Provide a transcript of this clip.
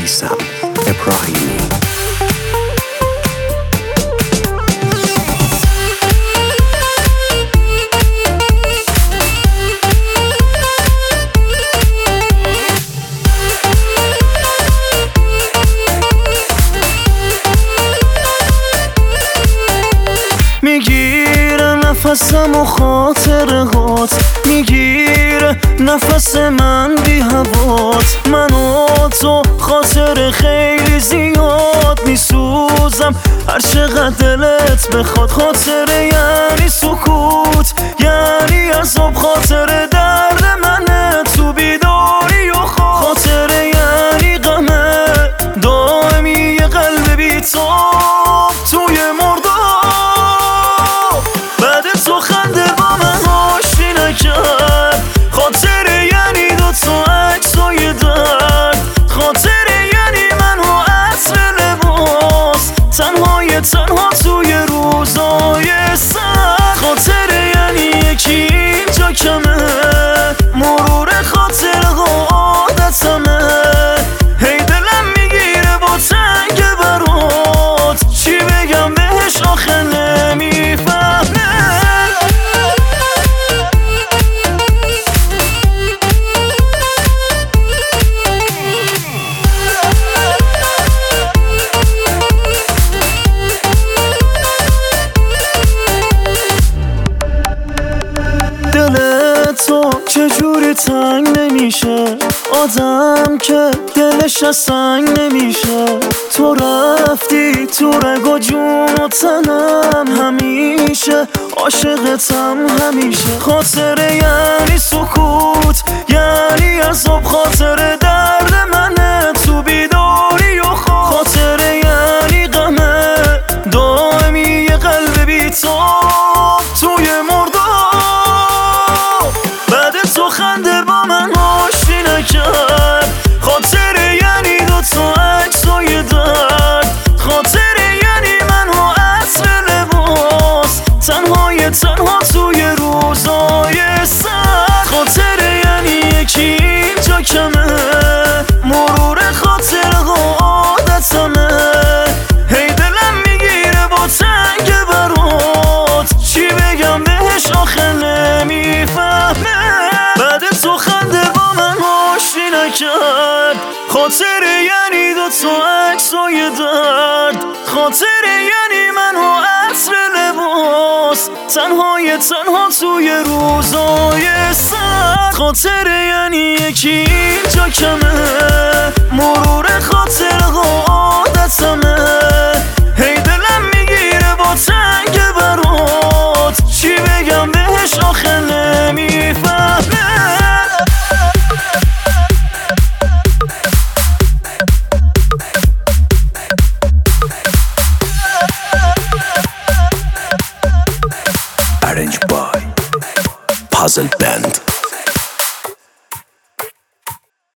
میثم ابراهیمی. میگیره نفسم و خاطرهات، میگیره نفس من بی هوات. من و تو خاطر خیلی زیاد میسوزم هر چقدر دلت بخواد. خاطره یعنی سکوت، یعنی عذاب، خاطر درد منه تو بیداری و خواب. خاطره یعنی غمه دائمی یه قلب بی‌تاب توی مرداب. بعد تو خنده با من آشتی نکرد. خاطره یعنی دوتا عکسای درد. خاطره یعنی من و عطر لباس، تنها توی روزای سرد. خاطره یعنی یکی اینجا کمه، مرور خاطره ها عادتمه. هی دلم میگیره با تنگ برات، چی بگم بهش آخه نمیفهمه. دل تو چجوری تنگ نمیشه، آدم که دلش از سنگ نمیشه. تو رفتی تو رگ و جون و تنم، همیشه عاشقتم همیشه. خاطره یعنی سکوت، یعنی عذاب، خاطره درد منه تو بیداری و خواب. خاطره یعنی غمه دائمی یه قلب بی‌تاب توی مرداب. بعد تو خنده با من آشتی نکرد. خاطره یعنی دوتا عکسای درد. خاطره یعنی من و عطر لباس، تنها توی روزای سرد. خاطره یعنی یکی اینجا کمه، مرور خاطره ها عادتمه. هی دلم میگیره با تنگ برات، چی بگم بهش آخه نمیفهمه. بعد تو خنده با من آشتی نکرد. خاطره یعنی دوتا عکسای درد. خاطره یعنی من و عطر لباس، تنها توی روزای سرد. خاطره یعنی یکی اینجا کمه، مرور خاطره ها عادتمه. هی دلم میگیره با تنگ برات، چی بگم بهش آخه نمیفهمه. Arranged by Puzzle Band.